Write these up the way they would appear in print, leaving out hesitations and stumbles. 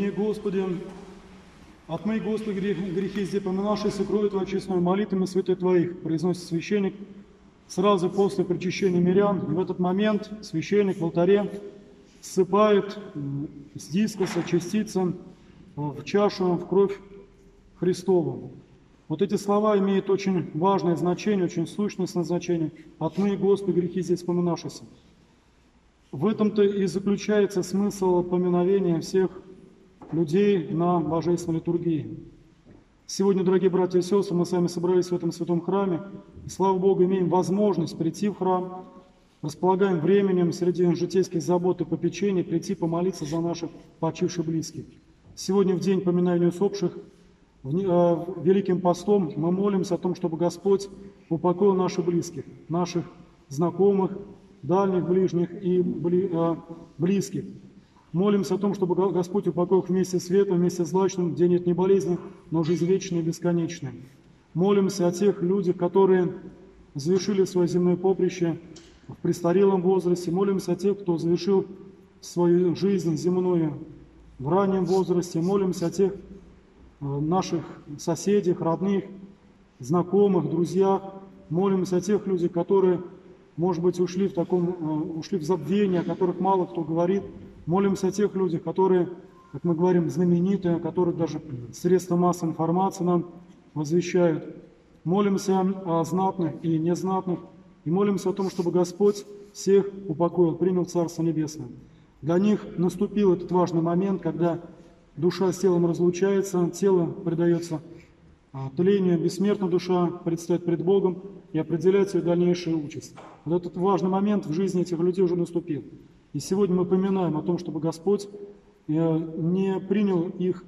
Отмени, Господи, грехи здесь поминавшиеся кровью Твоей честной молитвами святых Твоих, произносит священник сразу после причащения мирян. И в этот момент священник в алтаре ссыпает с дискоса частицы в чашу, в кровь Христову. Вот эти слова имеют очень важное значение, очень сущностное значение. «Отмени, Господи, грехи здесь поминавшиеся». В этом-то и заключается смысл поминовения всех людей на божественной литургии. Сегодня, дорогие братья и сестры, мы с вами собрались в этом святом храме. И, слава Богу, имеем возможность прийти в храм, располагаем временем среди житейских забот и попечений прийти помолиться за наших почивших близких. Сегодня, в день поминовения усопших, Великим постом мы молимся о том, чтобы Господь упокоил наших близких, наших знакомых, дальних, ближних и близких. Молимся о том, чтобы Господь упокоил их вместе светлым, вместе злачным, где нет ни болезни, но жизнь вечная и бесконечная. Молимся о тех людях, которые завершили свое земное поприще в престарелом возрасте. Молимся о тех, кто завершил свою жизнь земную в раннем возрасте. Молимся о тех наших соседях, родных, знакомых, друзьях. Молимся о тех людях, которые, может быть, ушли в забвение, о которых мало кто говорит. Молимся о тех людях, которые, как мы говорим, знаменитые, о которых даже средства массовой информации нам возвещают. Молимся о знатных и незнатных. И молимся о том, чтобы Господь всех упокоил, принял Царство Небесное. Для них наступил этот важный момент, когда душа с телом разлучается, тело предается тлению, бессмертная душа предстоит пред Богом и определяет свою дальнейшую участь. Вот этот важный момент в жизни этих людей уже наступил. И сегодня мы поминаем о том, чтобы Господь не принял их,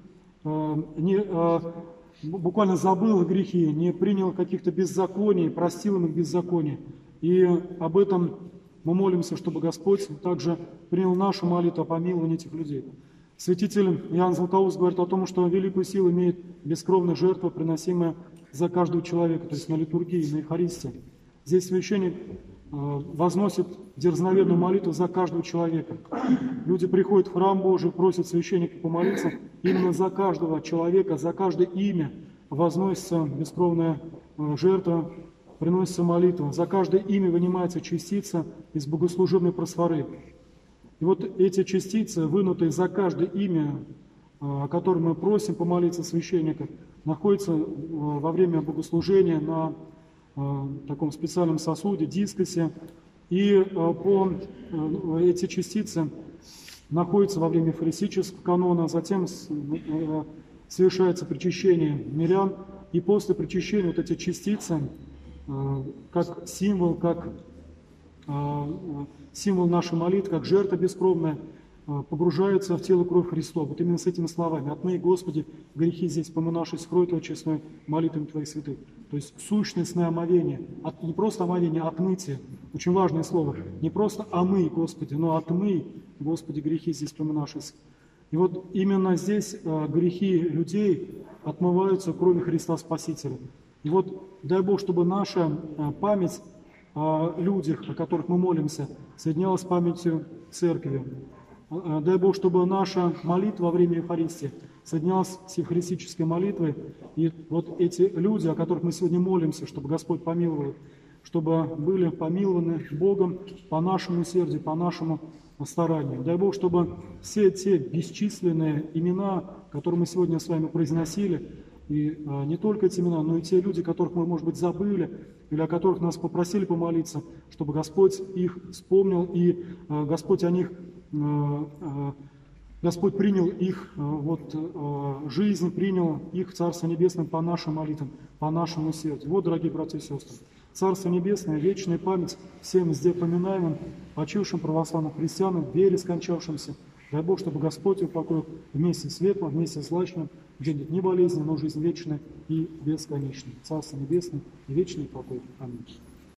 буквально забыл их грехи, не принял каких-то беззаконий, простил им их беззаконие. И об этом мы молимся, чтобы Господь также принял нашу молитву о помиловании этих людей. Святитель Иоанн Златоуст говорит о том, что великую силу имеет бескровная жертва, приносимая за каждого человека, то есть на литургии, на Евхаристии. Здесь священник возносит дерзновенную молитву за каждого человека. Люди приходят в храм Божий, просят священника помолиться. Именно за каждого человека, за каждое имя возносится бескровная жертва, приносится молитва. За каждое имя вынимается частица из богослужебной просфоры. И вот эти частицы, вынутые за каждое имя, о котором мы просим помолиться священника, находятся во время богослужения на таком специальном сосуде, дискосе. И эти частицы находятся во время фаристического канона, затем совершается причащение мирян. И после причащения вот эти частицы, как символ нашей молитвы, как жертва бескровная, погружаются в тело и кровь Христова. Вот именно с этими словами: «Отмени, Господи, грехи здесь поминавшись кровью Твоей честной молитвами Твоих святых». То есть сущностное омовение, не просто омовение, а отмытие. Очень важное слово. Не просто «омый, Господи», но «отмый, Господи, грехи здесь поминавшись». И вот именно здесь грехи людей отмываются кровью Христа Спасителя. И вот дай Бог, чтобы наша память о людях, о которых мы молимся, соединялась с памятью Церкви. Дай Бог, чтобы наша молитва во время Евхаристии соединялась с евхаристической молитвой. И вот эти люди, о которых мы сегодня молимся, чтобы Господь помиловал их, чтобы были помилованы Богом по нашему усердию, по нашему старанию. Дай Бог, чтобы все те бесчисленные имена, которые мы сегодня с вами произносили, и не только эти имена, но и те люди, которых мы, может быть, забыли, или о которых нас попросили помолиться, чтобы Господь их вспомнил, и Господь принял их жизнь, принял их в Царство Небесное по нашим молитвам, по нашему сердцу. Вот, дорогие братья и сестры, Царство Небесное, вечная память всем здесь поминаемым, почившим православным христианам, вере скончавшимся. Дай Бог, чтобы Господь упокоил вместе светлым, вместе злачным, где нет ни болезни, но жизнь вечная и бесконечная. Царство Небесное и вечный покой. Аминь.